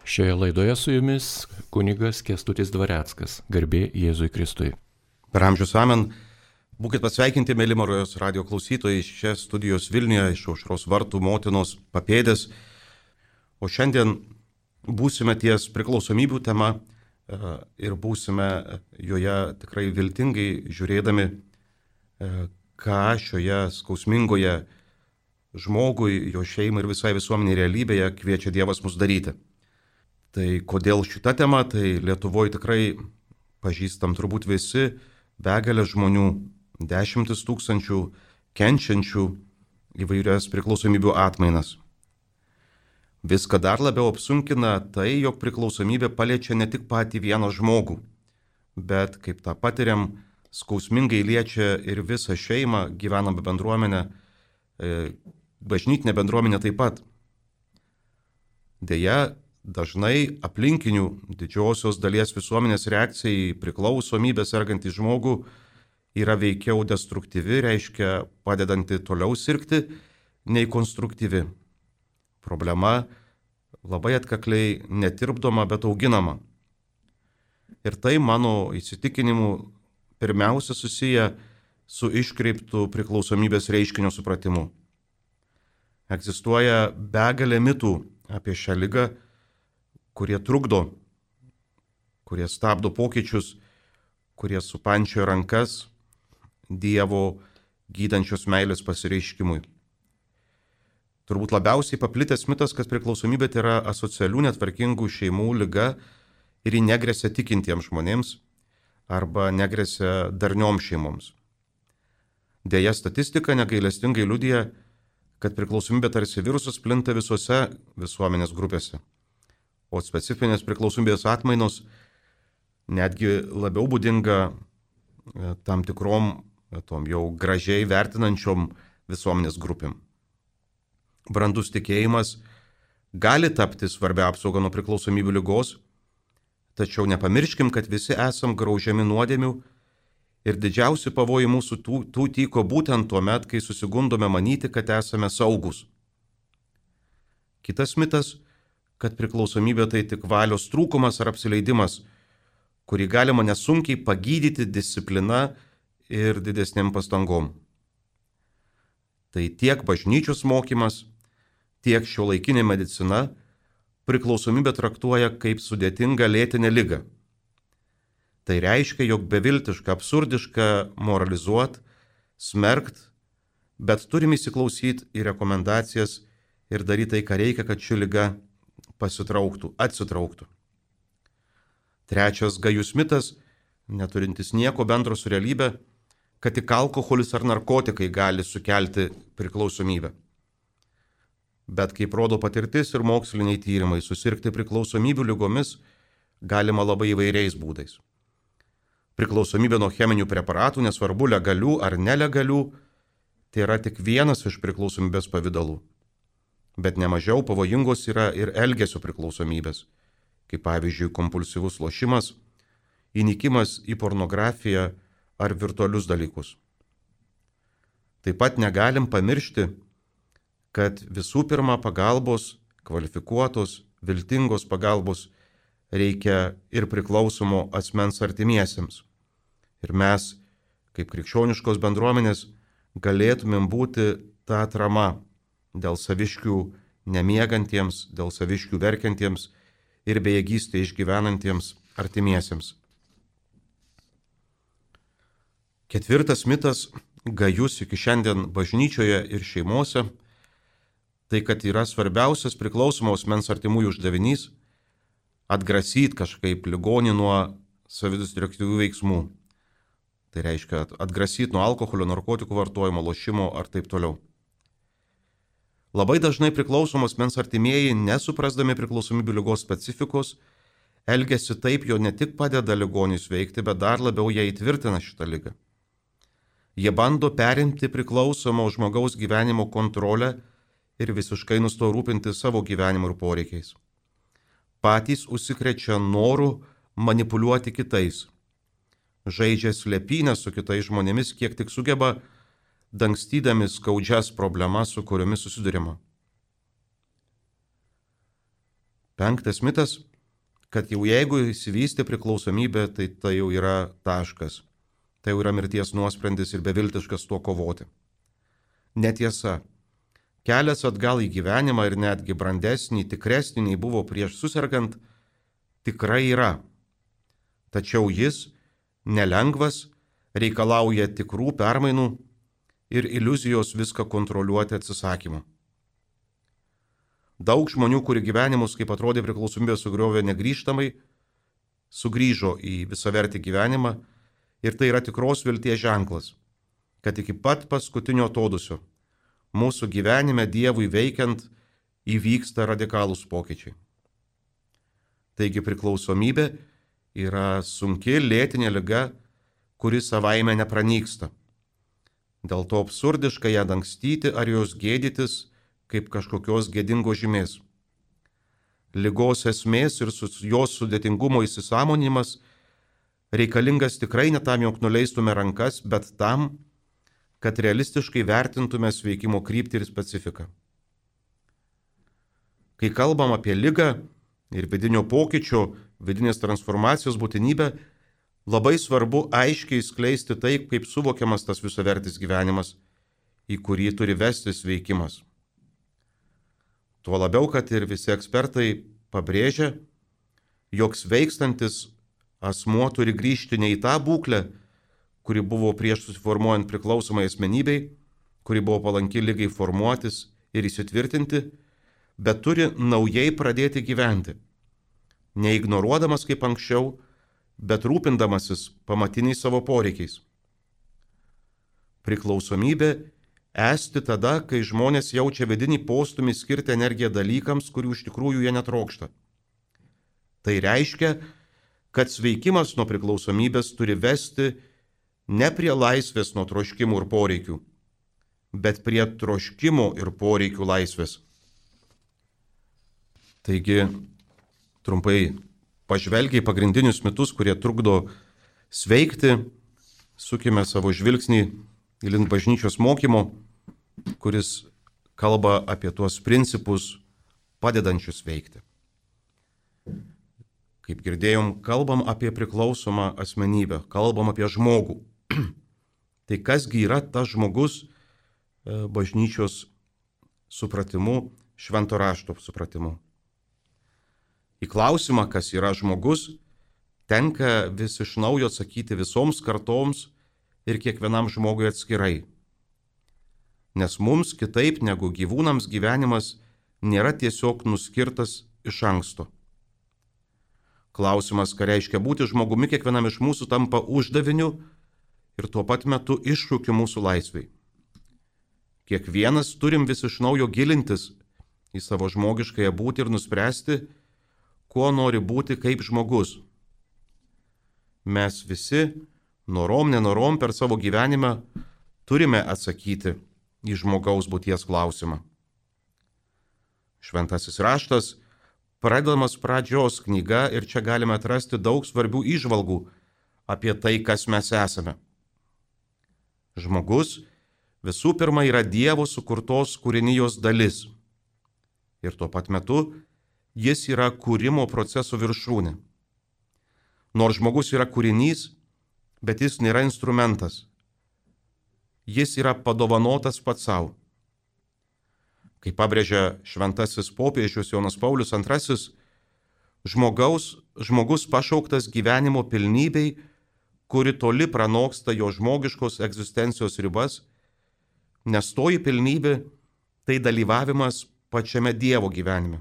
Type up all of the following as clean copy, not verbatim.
Šioje laidoje su jumis kunigas Kęstutis Dvareckas, garbė Jėzui Kristui. Per amžius amen. Būkit pasveikinti, mėly Marijos radijo klausytojai, iš čia studijos Vilniuje, iš Aušros vartų motinos papėdės. O šiandien būsime ties priklausomybių tema ir būsime joje tikrai viltingai žiūrėdami, ką šioje skausmingoje žmogui, jo šeimai ir visai visuomeniai realybėje kviečia Dievas mus daryti. Tai kodėl šita tema, tai Lietuvoje tikrai pažįstam turbūt visi begalę žmonių, 10 000 kenčiančių įvairias priklausomybių atmainas. Viską dar labiau apsunkina tai, jog priklausomybė paliečia ne tik patį vieną žmogų, bet, kaip tą patiriam, skausmingai liečia ir visą šeimą, gyvenamą bendruomenę, bažnytinę bendruomenę taip pat. Deja, dažnai aplinkinių didžiosios dalies visuomenės reakcija į priklausomybę sergantį žmogų yra veikiau destruktyvi, reiškia padedanti toliau sirgti, nei konstruktyvi. Problema labai atkakliai netirpdoma, bet auginama. Ir tai mano įsitikinimu pirmiausia susiję su iškreiptu priklausomybės reiškinio supratimu. Egzistuoja begalė mitų apie šią ligą, kurie trukdo, kurie stabdo pokyčius, kurie supančioja rankas Dievo gydančios meilės pasireiškimui. Turbūt labiausiai paplitęs mitas, kad priklausomybė tai yra asocialių netvarkingų šeimų liga ir ji negresia tikintiems žmonėms arba negresia darnioms šeimoms. Deja, statistika negailestingai liudija, kad priklausomybė tarsi virusas plinta visose visuomenės grupėse. O specifinės priklausomybės atmainos netgi labiau būdinga tam tikrom, tom jau gražiai vertinančiom visuomenės grupėm. Brandus tikėjimas gali tapti svarbia apsauga nuo priklausomybių ligos, tačiau nepamirškim, kad visi esam graužiami nuodėmių ir didžiausi pavojai mūsų tų tyko būtent tuo met, kai susigundome manyti, kad esame saugus. Kitas mitas, kad priklausomybė tai tik valios trūkumas ar apsileidimas, kurį galima nesunkiai pagydyti disciplina ir didesnėm pastangom. Tai tiek bažnyčios mokymas, tiek šiuolaikinė medicina priklausomybę traktuoja kaip sudėtingą lėtinę ligą. Tai reiškia, jog beviltiška, absurdiška moralizuot, smerkt, bet turime įsiklausyti į rekomendacijas ir daryti tai, ką reikia, kad ši liga pasitrauktų, atsitrauktų. Trečias gajus mitas, neturintis nieko bendro su realybė, kad tik alkoholis ar narkotikai gali sukelti priklausomybę. Bet kaip rodo patirtis ir moksliniai tyrimai, susirgti priklausomybių ligomis galima labai įvairiais būdais. Priklausomybė nuo cheminių preparatų, nesvarbu legalių ar nelegalių, tai yra tik vienas iš priklausomybės pavydalų. Bet nemažiau pavojingos yra ir elgesio priklausomybės, kaip pavyzdžiui kompulsyvus lošimas, įnikimas į pornografiją ar virtualius dalykus. Taip pat negalim pamiršti, kad visų pirma pagalbos, kvalifikuotos, viltingos pagalbos reikia ir priklausomo asmens artimiesiems. Ir mes, kaip krikščioniškos bendruomenės, galėtumėm būti ta atrama dėl saviškių nemiegantiems, dėl saviškių verkiantiems ir bejėgystę išgyvenantiems artimiesiems. Ketvirtas mitas, gajus iki šiandien bažnyčioje ir šeimose, tai kad yra svarbiausias priklausomo asmens artimųjų uždavinys atgrasyti kažkaip ligonį nuo savidestruktyvių veiksmų. Tai reiškia atgrasyti nuo alkoholio, narkotikų vartojimo, lošimo ar taip toliau. Labai dažnai priklausomos asmens artimieji, nesuprasdami priklausomybių ligos specifikos, elgiasi taip, jo ne tik padeda ligoniui sveikti, bet dar labiau ją įtvirtina šitą ligą. Jie bando perimti priklausomo žmogaus gyvenimo kontrolę ir visiškai nusto rūpinti savo gyvenimu ir poreikiais. Patys užsikrečia noru manipuliuoti kitais. Žaidžia slėpynę su kitais žmonėmis, kiek tik sugeba, dangstydami skaudžias problemas, su kuriomis susidurima. 5 mitas, kad jau jeigu įsivystė priklausomybė, tai jau yra taškas. Tai jau yra mirties nuosprendis ir beviltiškas tuo kovoti. Netiesa. Kelias atgal į gyvenimą ir netgi brandesnį, tikresnį nei buvo prieš susirgant, tikrai yra. Tačiau jis nelengvas, reikalauja tikrų permainų ir iliuzijos viską kontroliuoti atsisakymą. Daug žmonių, kurių gyvenimus, kaip atrodė priklausomybė, sugriovė negrįžtamai, sugrįžo į visavertį gyvenimą ir tai yra tikros vilties ženklas, kad iki pat paskutinio atodūsio mūsų gyvenime Dievui veikiant įvyksta radikalūs pokyčiai. Taigi priklausomybė yra sunki lėtinė liga, kuri savaime nepranyksta. Dėl to absurdiška ją dangstyti ar jos gėdytis kaip kažkokios gėdingos žymės. Ligos esmės ir jos sudėtingumo įsisąmonimas reikalingas tikrai ne tam, jog nuleistume rankas, bet tam, kad realistiškai vertintume sveikimo kryptį ir specifiką. Kai kalbam apie ligą ir vidinio pokyčio, vidinės transformacijos būtinybę, labai svarbu aiškiai skleisti tai, kaip suvokiamas tas visavertis gyvenimas, į kurį turi vestis veikimas. Tuo labiau, kad ir visi ekspertai pabrėžia, jog sveikstantis asmuo turi grįžti ne į tą būklę, kuri buvo prieš susiformuojant priklausomai asmenybei, kuri buvo palanki ligai formuotis ir įsitvirtinti, bet turi naujai pradėti gyventi, neignoruodamas kaip anksčiau, bet rūpindamasis pamatiniais savo poreikiais. Priklausomybė esti tada, kai žmonės jaučia vidinį postumį skirti energiją dalykams, kurių iš tikrųjų jie netrokšta. Tai reiškia, kad sveikimas nuo priklausomybės turi vesti ne prie laisvės nuo troškimų ir poreikių, bet prie troškimų ir poreikių laisvės. Taigi, trumpai pažvelgiai pagrindinius mitus, kurie trukdo sveikti, sukime savo žvilgsnį į link bažnyčios mokymo, kuris kalba apie tuos principus padedančius veikti. Kaip girdėjom, kalbam apie priklausomą asmenybę, kalbam apie žmogų. Tai kasgi yra tas žmogus bažnyčios supratimu, švento rašto supratimu? Į klausimą, kas yra žmogus, tenka vis iš naujo atsakyti visoms kartoms ir kiekvienam žmogui atskirai. Nes mums kitaip negu gyvūnams gyvenimas nėra tiesiog nuskirtas iš anksto. Klausimas, ką reiškia būti žmogumi, kiekvienam iš mūsų tampa uždaviniu ir tuo pat metu iššūkiu mūsų laisvei. Kiekvienas turim vis iš naujo gilintis į savo žmogiškąją būtį ir nuspręsti, kuo nori būti kaip žmogus. Mes visi, norom nenorom per savo gyvenimą, turime atsakyti į žmogaus būties klausimą. Šventasis raštas pradedamas pradžios knyga ir čia galime atrasti daug svarbių įžvalgų apie tai, kas mes esame. Žmogus visų pirma yra Dievo sukurtos kūrinijos dalis ir tuo pat metu jis yra kūrimo proceso viršūnė. Nors žmogus yra kūrinys, bet jis nėra instrumentas. Jis yra padovanotas pats savo. Kaip pabrėžia šventasis popiežius Jonas Paulius II, žmogus pašauktas gyvenimo pilnybei, kuri toli pranoksta jo žmogiškos egzistencijos ribas, nes toji pilnybė tai dalyvavimas pačiame Dievo gyvenime.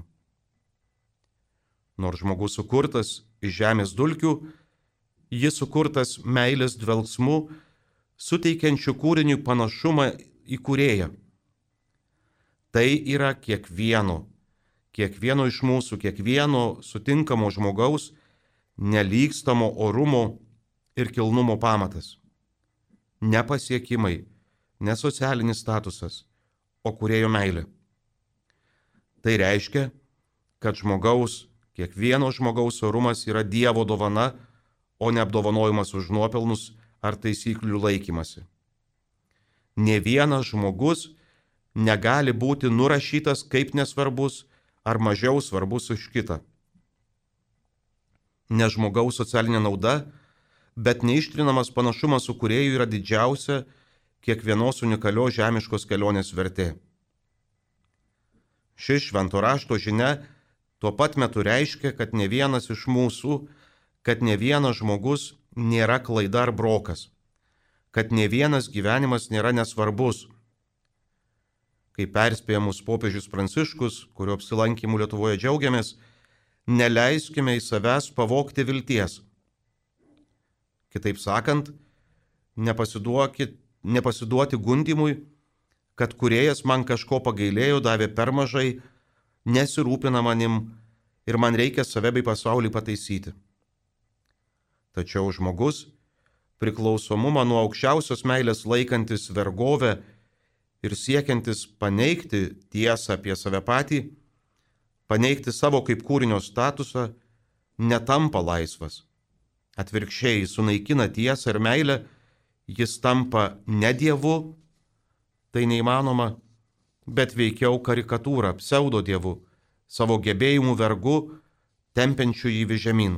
Nors žmogus sukurtas iš žemės dulkių, jis sukurtas meilės dvelksmu, suteikiančiu kūriniui panašumą į kūrėją. Tai yra kiekvieno iš mūsų, kiekvieno sutinkamo žmogaus nelygstamo orumo ir kilnumo pamatas. Ne pasiekimai, ne socialinis statusas, o kūrėjo meilė. Tai reiškia, kad kiekvieno žmogaus orumas yra Dievo dovana, o ne apdovanojimas už nuopelnus ar taisyklių laikymasi. Nė vienas žmogus negali būti nurašytas kaip nesvarbus ar mažiau svarbus už kitą. Ne žmogaus socialinė nauda, bet neištrinamas panašumas su kūrėju yra didžiausia kiekvienos unikalios žemiškos kelionės vertė. Ši švento rašto žinia tuo pat metu reiškia, kad ne vienas iš mūsų, kad ne vienas žmogus nėra klaida ar brokas, kad ne vienas gyvenimas nėra nesvarbus. Kaip perspėja mus popiežius Pranciškus, kurio apsilankimu Lietuvoje džiaugiamės, neleiskime į savęs pavogti vilties. Kitaip sakant, nepasiduoti gundimui, kad kūrėjas man kažko pagailėjo, davė per mažai, nesirūpina manim ir man reikia save bei pasaulį pataisyti. Tačiau žmogus, priklausomumą nuo aukščiausios meilės laikantis vergovę ir siekiantis paneigti tiesą apie save patį, paneigti savo kaip kūrinio statusą, netampa laisvas. Atvirkščiai, sunaikina tiesą ir meilę, jis tampa ne dievu, tai neįmanoma, bet veikiau karikatūra, pseudo dievu, savo gebėjimų vergu, tempiančių jį žemyn.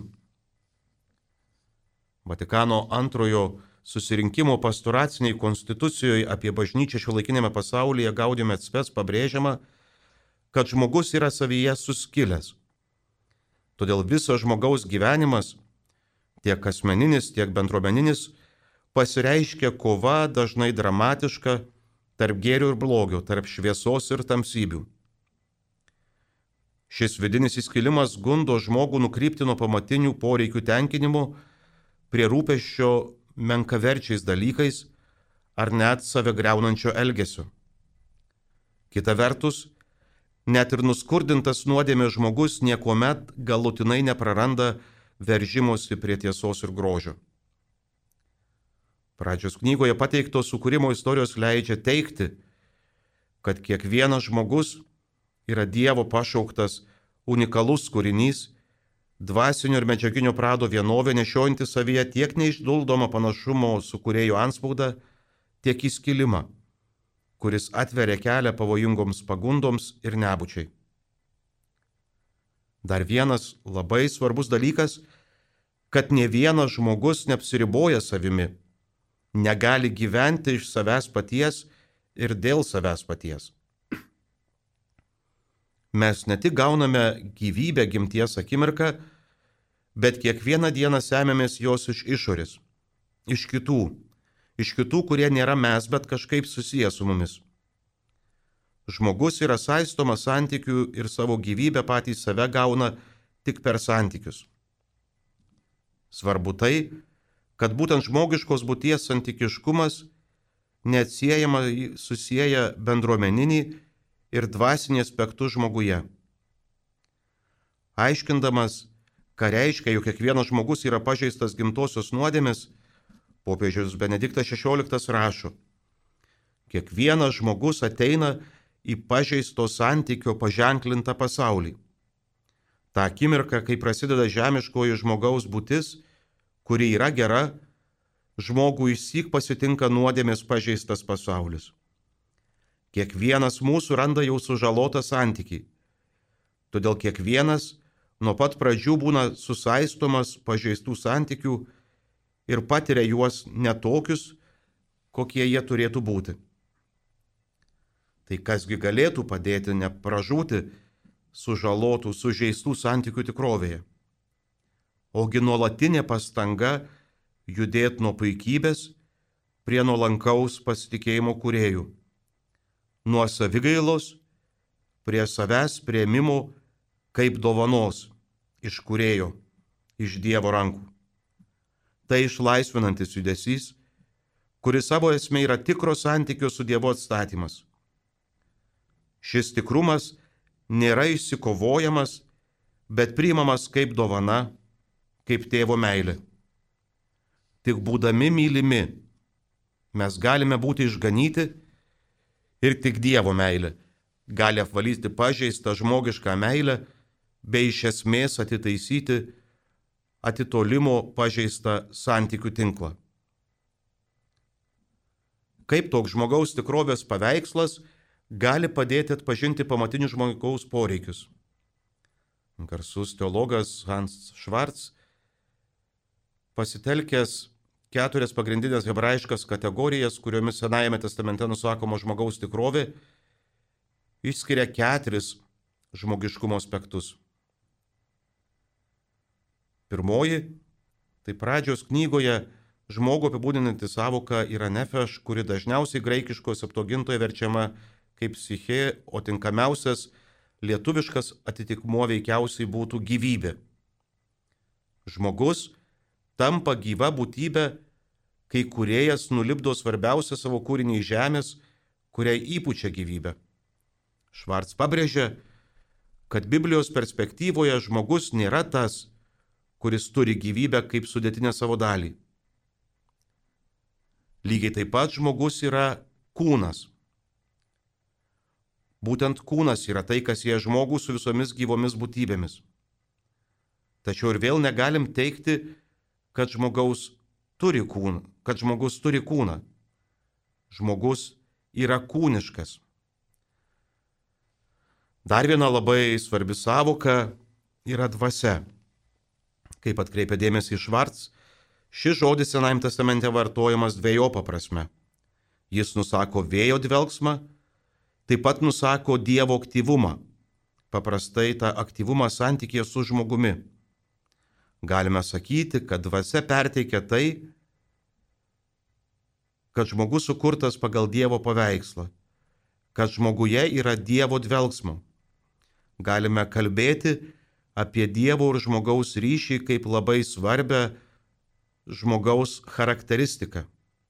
Vatikano antrojo susirinkimo pastoraciniai konstitucijoje apie bažnyčią šiuolaikinėme pasaulyje Gaudium et Spes pabrėžiama, kad žmogus yra savyje suskilęs. Todėl visas žmogaus gyvenimas, tiek asmeninis, tiek bendruomeninis, pasireiškia kova dažnai dramatiška tarp gėrio ir blogio, tarp šviesos ir tamsybių. Šis vidinis įskilimas gundo žmogų nukrypti nuo pamatinių poreikių tenkinimo prie rūpesčio menkaverčiais dalykais ar net save greunančio elgesio. Kita vertus, net ir nuskurdintas nuodėmės žmogus niekuomet galutinai nepraranda veržimosi prie tiesos ir grožio. Pradžios knygoje pateiktos sukūrimo istorijos leidžia teigti, kad kiekvienas žmogus yra Dievo pašauktas unikalus kūrinys, dvasinio ir medžiaginio prado vienovė nešiojanti savyje tiek neišduldomą panašumo su kūrėjo antspaudą, tiek įskilimą, kuris atveria kelią pavojingoms pagundoms ir nebūčiai. Dar vienas labai svarbus dalykas, kad ne vienas žmogus neapsiriboja savimi, negali gyventi iš savęs paties ir dėl savęs paties. Mes ne tik gauname gyvybę gimties akimirką, bet kiekvieną dieną semiamės jos iš išorės, iš kitų, kurie nėra mes, bet kažkaip susiję su mumis. Žmogus yra saistomas santykių ir savo gyvybę patys save gauna tik per santykius. Svarbu tai, kad būtent žmogiškos būties santykiškumas neatsiejamai susieja bendruomeninį ir dvasinį aspektus žmoguje. Aiškindamas, ką reiškia, jog kiekvienas žmogus yra pažeistas gimtosios nuodėmės, popiežius Benediktas XVI rašo: kiekvienas žmogus ateina į pažeisto santykio paženklintą pasaulį. Ta akimirka, kai prasideda žemiškoji žmogaus būtis, kuri yra gera, žmogų išsyk pasitinka nuodėmės pažeistas pasaulis. Kiekvienas mūsų randa jau sužalotą santykį. Todėl kiekvienas nuo pat pradžių būna susaistomas pažeistų santykių ir patiria juos netokius, kokie jie turėtų būti. Tai kasgi galėtų padėti nepražūti sužalotų, sužeistų santykių tikrovėje? Ogi nuolatinė pastanga judėti nuo puikybės prie nuolankaus pasitikėjimo kūrėjų, nuo savigailos prie savęs priėmimo kaip dovanos iš kūrėjo, iš Dievo rankų. Tai išlaisvinantis judesys, kuris savo esmė yra tikro santykio su Dievu atstatymas. Šis tikrumas nėra išsikovojamas, bet priimamas kaip dovana, kaip tėvo meilė. Tik būdami mylimi, mes galime būti išganyti ir tik Dievo meilė gali apvalyti pažeistą žmogišką meilę bei iš esmės atitaisyti atitolimo pažeistą santykių tinklą. Kaip toks žmogaus tikrovės paveikslas gali padėti atpažinti pamatinius žmogaus poreikius? garsus teologas Hans Schwarz, pasitelkęs 4 pagrindinės hebrajiškas kategorijas, kuriomis Senajame testamente nusakoma žmogaus tikrovė, išskiria 4 žmogiškumo aspektus. Pirmoji, tai pradžios knygoje žmogų apibūdinanti sąvoka yra nefeš, kuri dažniausiai graikiško septuagintoje verčiama kaip psichė, o tinkamiausias lietuviškas atitikmuo veikiausiai būtų gyvybė. Žmogus tampa gyva būtybė, kai kūrėjas nulipdo svarbiausią savo kūrinį iš žemės, kuriai įpučia gyvybę. Švarc pabrėžia, kad Biblijos perspektyvoje žmogus nėra tas, kuris turi gyvybę kaip sudėtinę savo dalį. Lygiai taip pat žmogus yra kūnas. Būtent kūnas yra tai, kas sieja žmogų su visomis gyvomis būtybėmis. Tačiau ir vėl negalim teigti, kad žmogus turi kūną. Žmogus yra kūniškas. Dar viena labai svarbi sąvoka yra dvasia. Kaip atkreipia dėmesį Švarc, šis žodis Senajame testamente vartojamas dvejopą prasme. Jis nusako vėjo dvelgsmą, taip pat nusako Dievo aktyvumą, paprastai tą aktyvumą santykėje su žmogumi. Galime sakyti, kad dvasia perteikia tai, kad žmogus sukurtas pagal Dievo paveikslą, kad žmoguje yra Dievo dvelgsmo. Galime kalbėti apie Dievo ir žmogaus ryšį kaip labai svarbią žmogaus charakteristiką.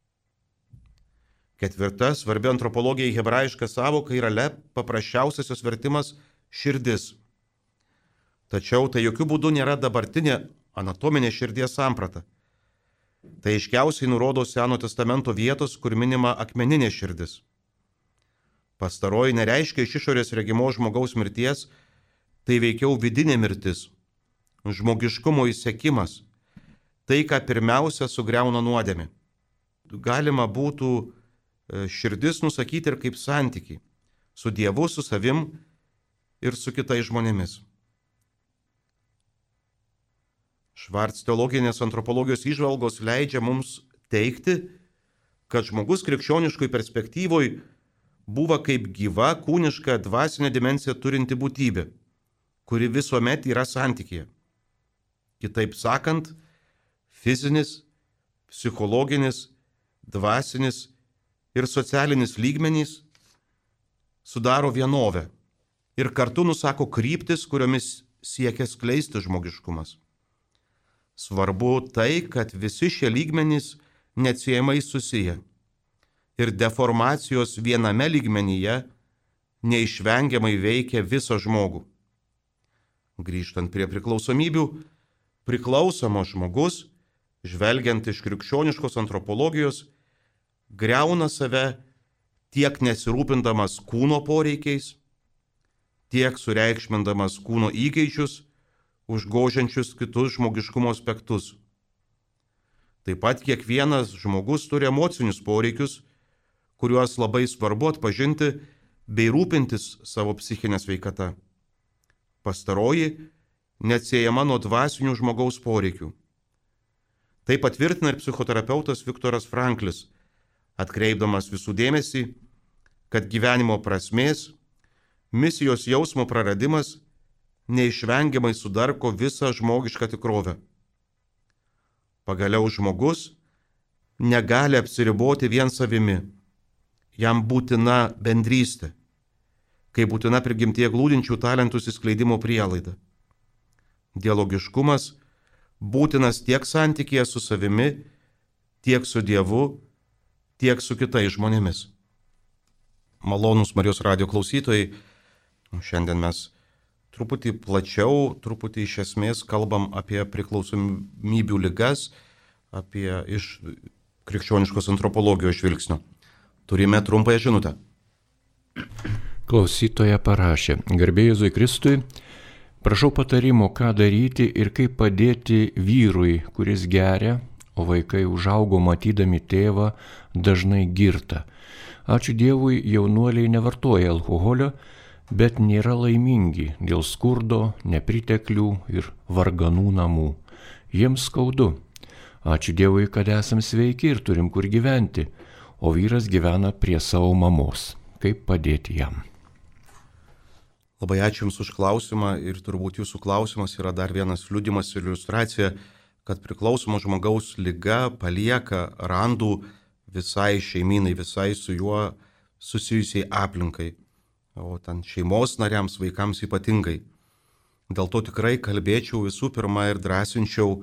4 svarbi antropologijai hebrajiška sąvoka yra paprasčiausias jos vertimas širdis. Tačiau tai jokių būdų nėra dabartinė anatominė širdies samprata. Tai aiškiausiai nurodo Seno testamento vietos, kur minima akmeninė širdis. Pastaroji nereiškia iš išorės regimo žmogaus mirties, tai veikiau vidinė mirtis, žmogiškumo išsekimas, tai, ką pirmiausia sugriauna nuodėmė. Galima būtų širdis nusakyti ir kaip santykiai su Dievu, su savim ir su kitais žmonėmis. Švarc teologinės antropologijos įžvalgos leidžia mums teigti, kad žmogus krikščioniškoj perspektyvoj buvo kaip gyva, kūniška, dvasinė dimensija turinti būtybė, kuri visuomet yra santykyje. Kitaip sakant, fizinis, psichologinis, dvasinis ir socialinis lygmenys sudaro vienovę ir kartu nusako kryptis, kuriomis siekia skleisti žmogiškumas. Svarbu tai, kad visi šie lygmenys neatsiejamai susiję ir deformacijos viename lygmenyje neišvengiamai veikia visą žmogų. Grįžtant prie priklausomybių, priklausomas žmogus, žvelgiant iš krikščioniškos antropologijos, griauna save tiek nesirūpindamas kūno poreikiais, tiek sureikšmindamas kūno įgeidžius, užgožiančius kitus žmogiškumo aspektus. Taip pat kiekvienas žmogus turi emocinius poreikius, kuriuos labai svarbu atpažinti bei rūpintis savo psichinę sveikatą. Pastaroji neatsiejama nuo dvasinių žmogaus poreikių. Tai patvirtina ir psichoterapeutas Viktoras Franklis, atkreipdamas visų dėmesį, kad gyvenimo prasmės, misijos jausmo praradimas neišvengiamai sudarko visą žmogišką tikrovę. Pagaliau žmogus negali apsiriboti vien savimi. Jam būtina bendrystė, kaip būtina prigimtyje glūdinčių talentų išskleidimo prielaida. Dialogiškumas būtinas tiek santykėje su savimi, tiek su Dievu, tiek su kitais žmonėmis. Malonūs Marijos radijo klausytojai, šiandien mes truputį plačiau, truputį iš esmės kalbam apie priklausomybių ligas, apie iš krikščioniškos antropologijos žvilgsnio. Turime trumpąją žinutę. Klausytoja parašė: Garbė Jėzui Kristui, prašau patarimo, ką daryti ir kaip padėti vyrui, kuris geria, o vaikai užaugo matydami tėvą dažnai girtą. Ačiū Dievui, jaunuoliai nevartoja alkoholio, bet nėra laimingi dėl skurdo, nepriteklių ir varganų namų. Jiems skaudu. Ačiū Dievui, kad esam sveiki ir turim kur gyventi, o vyras gyvena prie savo mamos. Kaip padėti jam? Labai ačiū Jums už klausimą ir turbūt Jūsų klausimas yra dar vienas liudijimas ir iliustracija, kad priklausomo žmogaus liga palieka randų visai šeiminai, visai su juo susijusiai aplinkai, o ten šeimos nariams, vaikams ypatingai. Dėl to tikrai kalbėčiau visų pirma ir drąsinčiau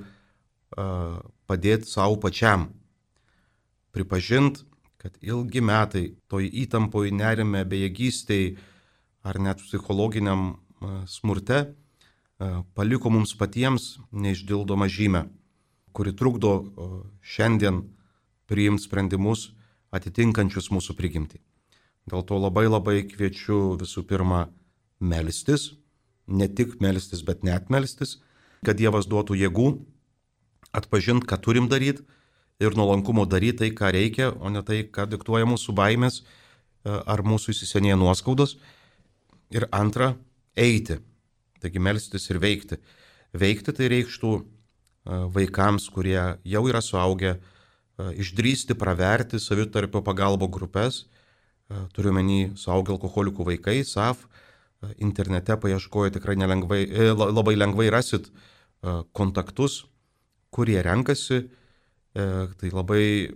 padėti savo pačiam. Pripažint, kad ilgi metai toj įtampoj, nerime, bejėgystėj ar net psichologiniam smurte paliko mums patiems neišdildomą žymę, kuri trukdo šiandien priimti sprendimus atitinkančius mūsų prigimtį. Dėl to labai kviečiu visų pirma melstis, ne tik melstis, bet net melstis, kad Dievas duotų jėgų atpažinti, ką turim daryti ir nuolankumo daryti tai, ką reikia, o ne tai, ką diktuoja mūsų baimės ar mūsų įsisenėję nuoskaudos. Ir antra, eiti. Taigi melstis ir veikti. Veikti tai reikštų vaikams, kurie jau yra suaugę, išdrįsti praverti savitarpio pagalbo grupės. Turiu menį suaugę alkoholikų vaikai, SAF. Internete paieškoję tikrai labai lengvai rasit kontaktus, kurie renkasi. Tai labai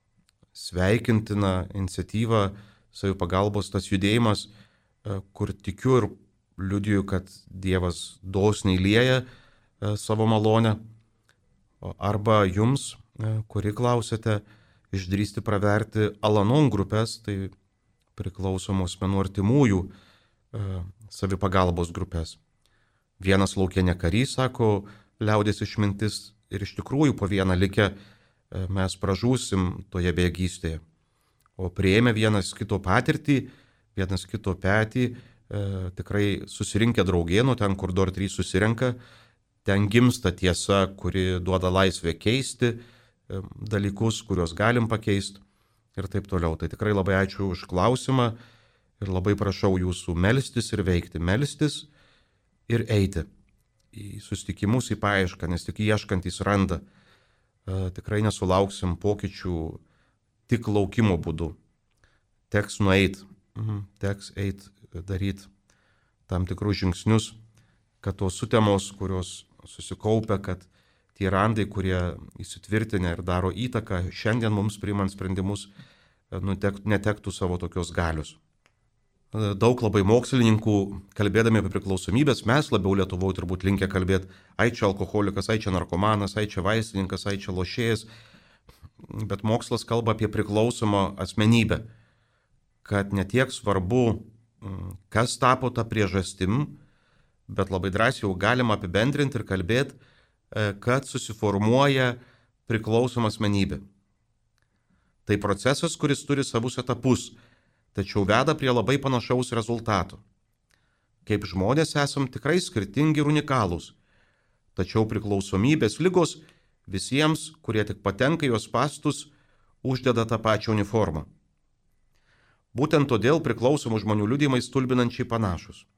sveikintina iniciatyva, savipagalbos tas judėjimas, kur tikiu ir liudiju, kad Dievas dosniai lieja savo malonę. Arba jums, kuri klausėte, išdrįsti praverti Alanon grupės, tai priklausomų asmenų artimųjų savipagalbos grupės. Vienas lauke ne karys, sako liaudės išmintis, ir iš tikrųjų po vieną likę mes pražūsim toje bejėgystėje. O priėmę vienas kito patirtį, vienas kito petį, tikrai susirinkę draugėnų, ten kur du ar trys susirenka, ten gimsta tiesa, kuri duoda laisvę keisti dalykus, kuriuos galim pakeisti ir taip toliau. Tai tikrai labai ačiū už klausimą ir labai prašau jūsų melstis ir veikti. Melstis ir eiti į susitikimus, į paiešką, nes tik ieškantys randa. Tikrai nesulauksim pokyčių tik laukimo būdu. Teks nueiti. Teks eiti, daryti tam tikrus žingsnius, kad tos sutemos, kurios susikaupia, kad tie randai, kurie įsitvirtinę ir daro įtaką šiandien mums priimant sprendimus, netektų savo tokios galios. Daug labai mokslininkų, kalbėdami apie priklausomybės, mes labiau Lietuvoje turbūt linkę kalbėti, ai čia alkoholikas, ai čia narkomanas, ai čia vaistininkas, ai čia lošėjas, bet mokslas kalba apie priklausomą asmenybę, kad netiek svarbu, kas tapo tą priežastim, bet labai drąsiai jau galima apibendrinti ir kalbėti, kad susiformuoja priklausoma asmenybė. Tai procesas, kuris turi savus etapus, tačiau veda prie labai panašaus rezultato. Kaip žmonės esam tikrai skirtingi ir unikalūs, tačiau priklausomybės ligos visiems, kurie tik patenka į jos spąstus, uždeda tą pačią uniformą. Būtent todėl priklausomų žmonių liudijimai stulbinančiai panašus.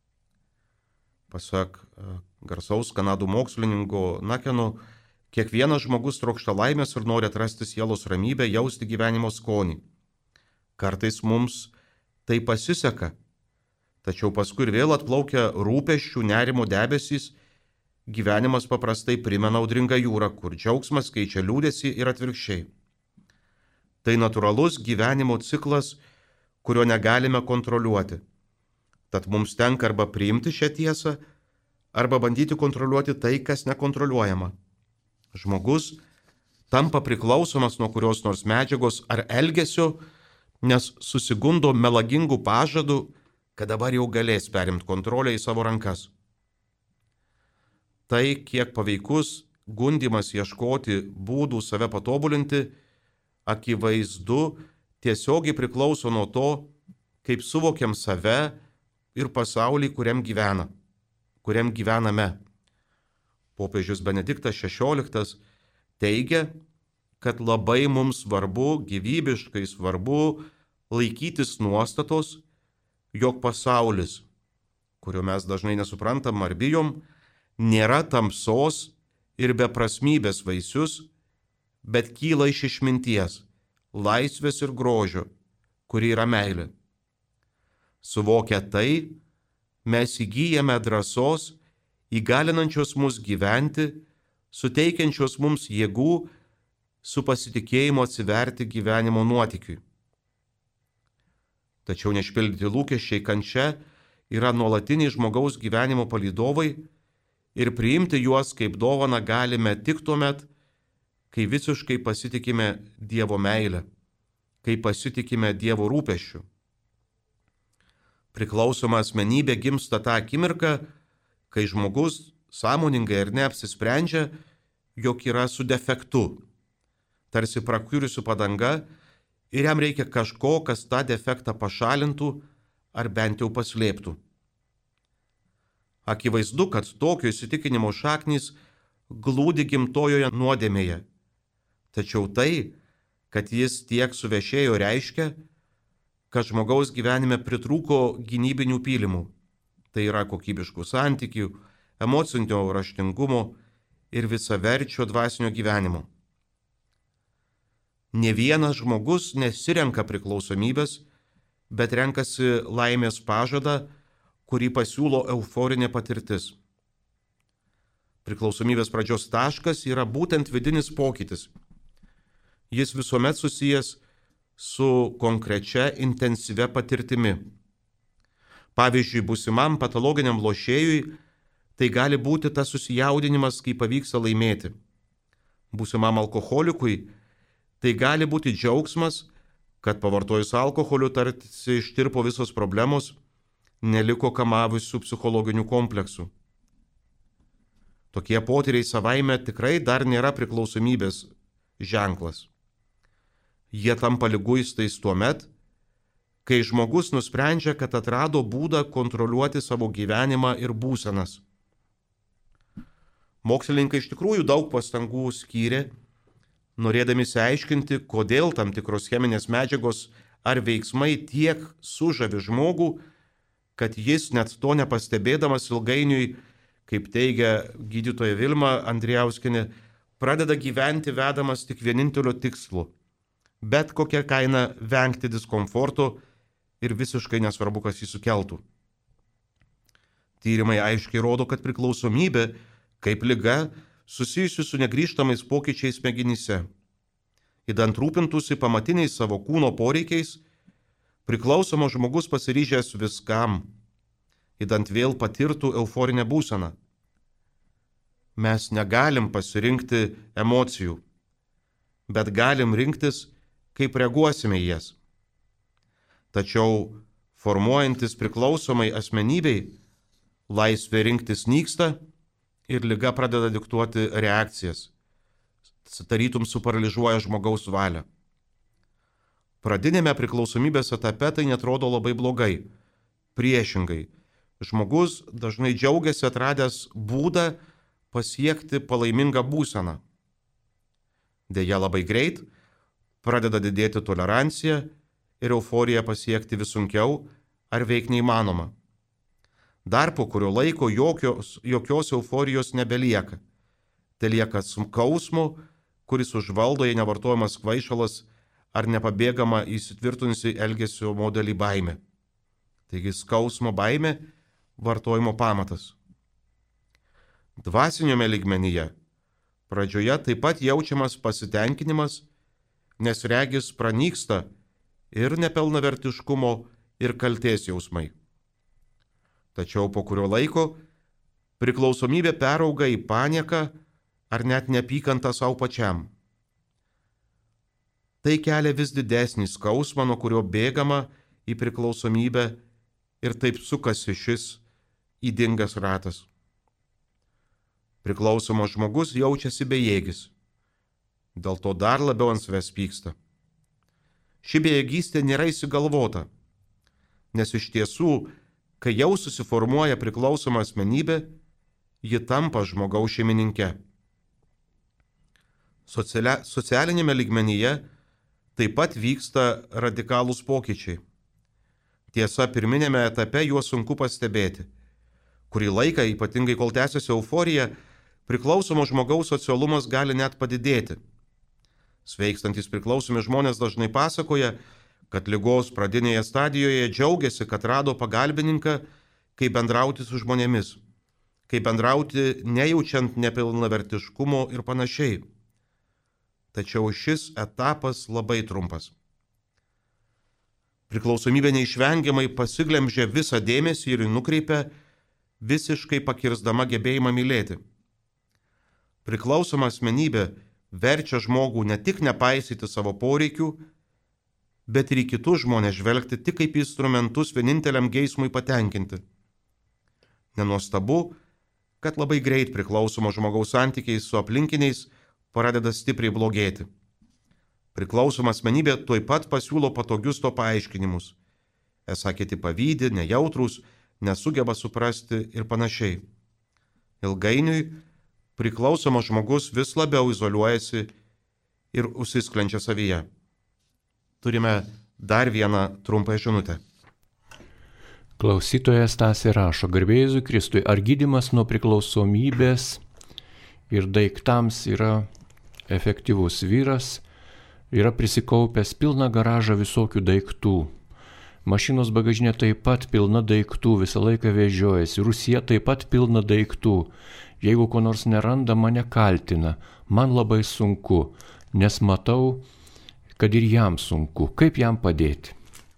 Pasak garsaus kanadų mokslininko Nakeno, kiekvienas žmogus trokšta laimės ir nori atrasti sielos ramybę, jausti gyvenimo skonį. Kartais mums tai pasiseka, tačiau paskui ir vėl atplaukia rūpesčių, nerimo debesys, gyvenimas paprastai primena audringą jūrą, kur džiaugsmas keičia liūdesį ir atvirkščiai. Tai natūralus gyvenimo ciklas, kurio negalime kontroliuoti. Tad mums tenka arba priimti šią tiesą, arba bandyti kontroliuoti tai, kas nekontroliuojama. Žmogus tampa priklausomas nuo kurios nors medžiagos ar elgesio, nes susigundo melagingų pažadų, kad dabar jau galės perimti kontrolę į savo rankas. Tai, kiek paveikus gundymas ieškoti būdų save patobulinti, akivaizdu, tiesiogiai priklauso nuo to, kaip suvokiam save ir pasaulį, kuriam gyvename. Popiežius Benediktas XVI teigia, kad labai mums svarbu, gyvybiškai svarbu laikytis nuostatos, jog pasaulis kurio mes dažnai nesuprantam ar bijom, nėra tamsos ir beprasmybės vaisius, bet kyla iš išminties, laisvės ir grožio, kuri yra meilė. Suvokę tai, mes įgyjame drąsos, įgalinančios mus gyventi, suteikiančios mums jėgų su pasitikėjimu atsiverti gyvenimo nuotykiui. Tačiau neišpildyti lūkesčiai kančia yra nuolatiniai žmogaus gyvenimo palydovai ir priimti juos kaip dovaną galime tik tuomet, kai visiškai pasitikime Dievo meilę, kai pasitikime Dievo rūpesčiu. Priklausoma asmenybė gimsta tą akimirką, kai žmogus sąmoningai ar neapsisprendžia, jog yra su defektu, tarsi prakiuriusiu padanga, ir jam reikia kažko, kas tą defektą pašalintų ar bent jau paslėptų. Akivaizdu, kad tokio įsitikinimo šaknys glūdi gimtojoje nuodėmėje. Tačiau tai, kad jis tiek suvešėjo, reiškia, kad žmogaus gyvenime pritrūko gynybinių pylimų. Tai yra kokybiškų santykių, emocinio raštingumo ir visaverčio dvasinio gyvenimo. Ne vienas žmogus nesirenka priklausomybės, bet renkasi laimės pažadą, kurį pasiūlo euforinė patirtis. Priklausomybės pradžios taškas yra būtent vidinis pokytis. Jis visuomet susijęs su konkrečia intensyvia patirtimi. Pavyzdžiui, būsimam patologiniam lošėjui tai gali būti tas susijaudinimas, kai pavyksta laimėti. Būsimam alkoholikui tai gali būti džiaugsmas, kad pavartojus alkoholiu tarsi ištirpo visos problemos, neliko kamavusių psichologinių kompleksų. Tokie potyriai savaime tikrai dar nėra priklausomybės ženklas. Jie tampa liguistais tuomet, kai žmogus nusprendžia, kad atrado būdą kontroliuoti savo gyvenimą ir būsenas. Mokslininkai iš tikrųjų daug pastangų skyrė, norėdami išsiaiškinti, kodėl tam tikros cheminės medžiagos ar veiksmai tiek sužavi žmogų, kad jis net to nepastebėdamas ilgainiui, kaip teigia gydytoja Vilma Andrijauskinė, pradeda gyventi vedamas tik vienintelio tikslu - bet kokia kaina vengti diskomforto ir visiškai nesvarbu, kas jį sukeltų. Tyrimai aiškiai rodo, kad priklausomybė, kaip liga, susijusi su negrįžtamais pokyčiais smegenyse. Idant rūpintųsi pamatiniais savo kūno poreikiais, priklausomas žmogus pasiryžęs viskam, idant vėl patirtų euforinę būseną. Mes negalim pasirinkti emocijų, bet galim rinktis, kaip reaguosime į jas. Tačiau formuojantis priklausomai asmenybei, laisvė rinktis nyksta ir liga pradeda diktuoti reakcijas. Tarytum suparalyžuoja žmogaus valią. Pradinėme priklausomybės etape tai netrodo labai blogai. Priešingai, žmogus dažnai džiaugiasi atradęs būdą pasiekti palaimingą būseną. Deja, labai greit pradeda didėti tolerancija ir euforija pasiekti vis sunkiau ar veik neįmanoma. Dar po kurio laiko jokios euforijos nebelieka. Tai lieka skausmo, kuris užvaldo, jei nevartojamas kvaišalas ar nepabėgama įsitvirtinusi elgesio modelį baimė. Taigi skausmo baimė vartojimo pamatas. Dvasiniame lygmenyje pradžioje taip pat jaučiamas pasitenkinimas, nes regis pranyksta ir nepilnavertiškumo ir kaltės jausmai. Tačiau po kurio laiko priklausomybė perauga į panieką ar net neapykantą savo pačiam. Tai kelia vis didesnį skausmą, nuo kurio bėgama į priklausomybę ir taip sukasi šis ydingas ratas. Priklausomas žmogus jaučiasi bejėgis. Dėl to dar labiau ant savęs pyksta. Ši bejėgystė nėra įsigalvota, nes iš tiesų, kai jau susiformuoja priklausoma asmenybė, ji tampa žmogaus šeimininke. Socialinėme lygmenyje taip pat vyksta radikalūs pokyčiai. Tiesa, pirminėme etape juos sunku pastebėti. Kurį laiką, ypatingai kol tęsiasi euforija, priklausomo žmogaus socialumas gali net padidėti. Sveikstantis priklausomi žmonės dažnai pasakoja, kad ligos pradinėje stadijoje džiaugiasi, kad rado pagalbininką, kaip bendrauti su žmonėmis, kaip bendrauti nejaučiant nepilnavertiškumo ir panašiai. Tačiau šis etapas labai trumpas. Priklausomybė neišvengiamai pasiglemžia visą dėmesį ir nukreipia, visiškai pakirsdama gebėjimą mylėti. Priklausoma asmenybė verčia žmogų ne tik nepaisyti savo poreikių, bet ir į kitus žmonės žvelgti tik kaip instrumentus vieninteliam geismui patenkinti. Nenuostabu, kad labai greit priklausomo žmogaus santykiai su aplinkiniais pradeda stipriai blogėti. Priklausoma asmenybė tuoj pat pasiūlo patogius to paaiškinimus. Esą kiti pavydi, nejautrūs, nesugeba suprasti ir panašiai. Ilgainiui priklausomas žmogus vis labiau izoliuojasi ir užsisklenčia savyje. Turime dar vieną trumpą žinutę. Klausytojas Stasė rašo: Garbė Jėzui Kristui, ar gydymas nuo priklausomybės ir daiktams yra efektyvus? Vyras yra prisikaupęs pilną garažą visokių daiktų. Mašinos bagažinė taip pat pilna daiktų, visą laiką vežiojasi. Rusija taip pat pilna daiktų. Jeigu ko nors neranda, mane kaltina. Man labai sunku, nes matau, kad ir jam sunku. Kaip jam padėti?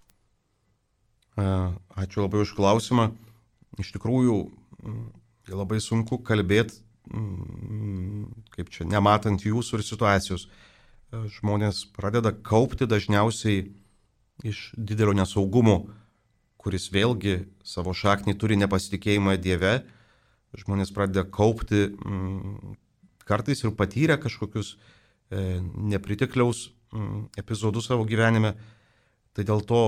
Ačiū labai už klausimą. Iš tikrųjų, labai sunku kalbėti, kaip čia, nematant jūsų ir situacijos. Žmonės pradeda kaupti dažniausiai iš didelio nesaugumo, kuris vėlgi savo šaknį turi nepasitikėjimą Dieve. Žmonės pradeda kaupti kartais ir patyrę kažkokius nepritekliaus epizodus savo gyvenime. Tai dėl to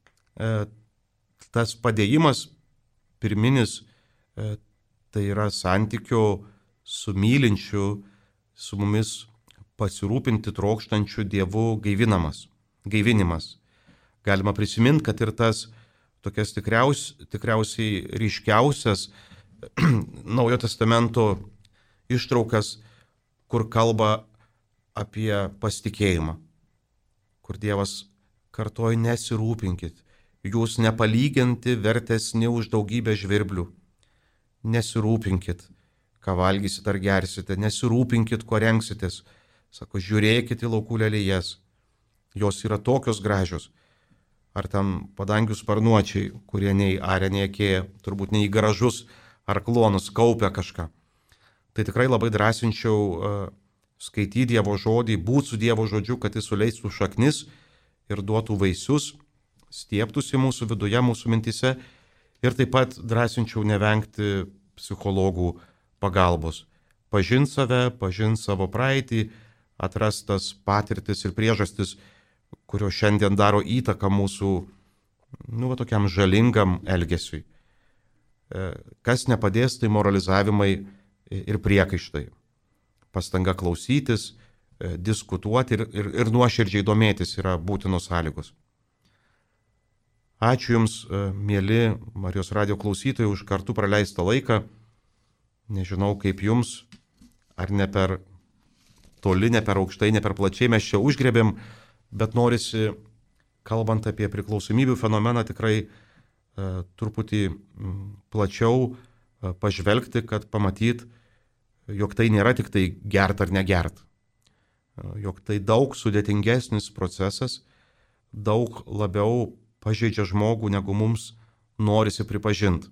tas padėjimas pirminis tai yra santykio su mylinčiu, su mumis pasirūpinti trokštančiu Dievu gaivinimas. Galima prisiminti, kad ir tas tokias tikriausiai ryškiausias Naujojo Testamento ištraukas, kur kalba apie pasitikėjimą, kur Dievas kartoja: nesirūpinkit, jūs nepalyginti vertesni už daugybę žvirblių. Nesirūpinkit, ką valgysit ar gersite, nesirūpinkit, kuo rengsitės. Sako, žiūrėkit į laukų lelijas, jos yra tokios gražios. Ar ten padangių sparnuočiai, kurie nei aria, nei akėja, turbūt nei garažus ar klonus kaupia kažką. Tai tikrai labai drąsinčiau skaityti Dievo žodį, būti su Dievo žodžiu, kad jis suleistų šaknis ir duotų vaisius, stieptųsi mūsų viduje, mūsų mintise. Ir taip pat drąsinčiau nevengti psichologų pagalbos. Pažint save, pažint savo praeitį, atrastas patirtis ir priežastis, kurios šiandien daro įtaką mūsų, tokiam žalingam elgesiui. Kas nepadės, tai moralizavimai ir priekaištai. Pastanga klausytis, diskutuoti ir nuoširdžiai domėtis yra būtinos sąlygos. Ačiū Jums, mieli Marijos radijo klausytojai, už kartu praleistą laiką. Nežinau kaip Jums, ar ne per toli, ne per aukštai, ne per plačiai mes čia užgrebėm, bet norisi, kalbant apie priklausomybių fenomeną, tikrai truputį plačiau pažvelgti, kad pamatyt, jog tai nėra tik tai gert ar negert. Jog tai daug sudėtingesnis procesas, daug labiau pažeidžia žmogų, negu mums norisi pripažinti.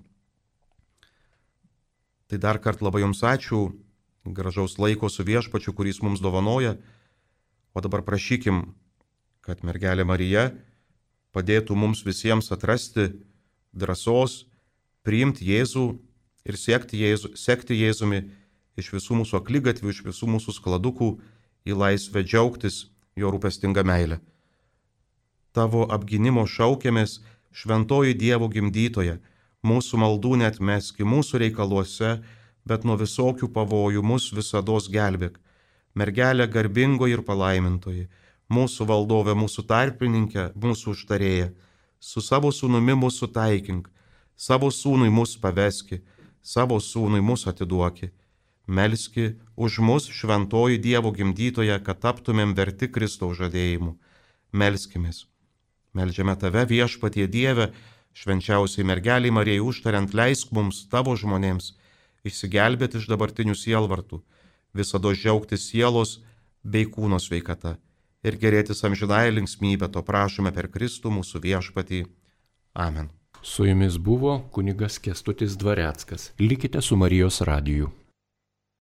Tai dar kartą labai Jums ačiū, gražaus laiko su Viešpačiu, kuris mums dovanoja, o dabar prašykim, kad mergelė Marija padėtų mums visiems atrasti drąsos, priimti Jėzų ir sekti Jėzumi iš visų mūsų akligatvių, iš visų mūsų skladukų, į laisvę džiaugtis jo rūpestinga meilė. Tavo apginimo šaukiamės, šventoji Dievo gimdytoja, mūsų maldų neatmeski mūsų reikaluose, bet nuo visokių pavojų mus visados gelbėk. Mergelė garbingoji ir palaimintoji, mūsų valdovė, mūsų tarpininkė, mūsų užtarėja, su savo sūnumi mūsų taikink, savo sūnui mus paveski, savo sūnui mus atiduoki. Melski už mus šventoji Dievo gimdytoja, kad taptumėm verti Kristaus žadėjimų. Melskimės. Meldžiame tave, viešpatie Dieve, švenčiausiai mergeliai Marijai užtariant, leisk mums, tavo žmonėms, išsigelbėti iš dabartinių sielvartų, visada džiaugtis sielos bei kūno sveikata ir gerėtis amžinąją linksmybę, to prašome per Kristų mūsų viešpatį. Amen. Su jumis buvo kunigas Kęstutis Dvareckas. Likite su Marijos radiju.